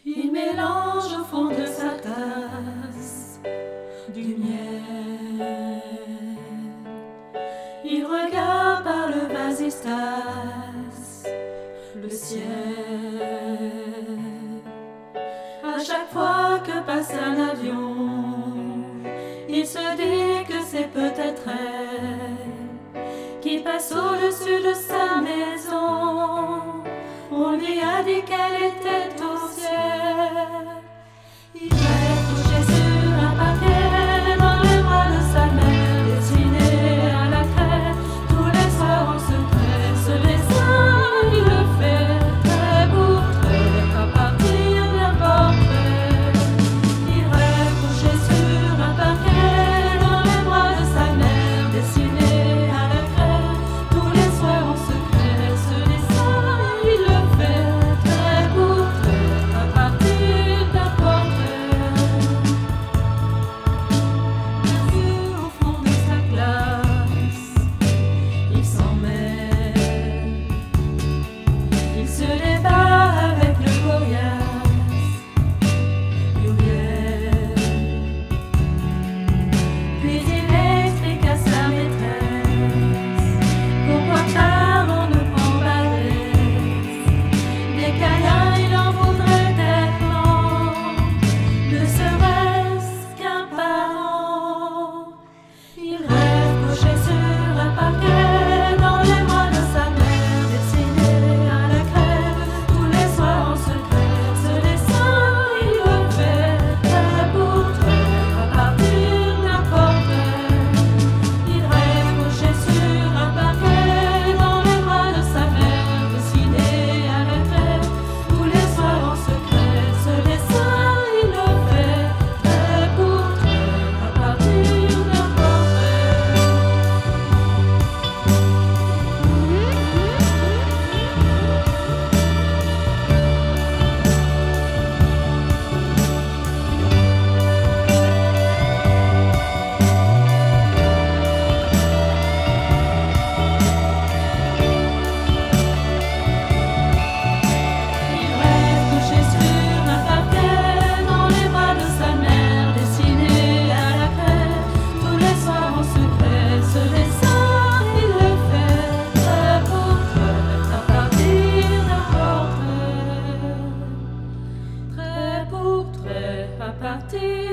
Il mélange au fond de sa tasse du miel. Il regarde par le vasistas le ciel. À chaque fois que passe un avion, il se dit que c'est peut-être elle qui passe au-dessus de sa maison. On lui a dit qu'elle était au ciel. Il est couché sur un paquet dans les bras de sa mère, dessiné à la craie tous les soirs en secret. Ce dessin, il le fait trait pour trait à partir d'un portrait. Il rêve couché sur un paquet dans les bras de sa mère, dessiné à la craie tous les soirs en secret. Ce dessin, il le fait trait pour trait à partir d'un portrait. Au fond de sa classe, il s'en mêle. Il se débat avec le coriace Muriel. Puis il explique à sa maîtresse pourquoi Charles on ne prend pas l'aise. Des câlins il en voudrait tellement, ne serait-ce qu'un parent. Il rêve couché sur un parquet dans les bras de sa mère, dessiné à la craie tous les soirs en secret. Ce dessin, il le fait trait pour trait à partir d'un portrait. Il rêve couché sur un parquet dans les bras de sa mère, dessiné à la craie tous les soirs en secret. Ce dessin, il le fait trait pour trait à partir d'un portrait. Il rêve couché sur un parquet dans les bras de sa mère, dessiné à la craie tous les soirs en secret. Ce dessin, il le fait trait pour trait à partir d'un portrait. Trait pour trait à partir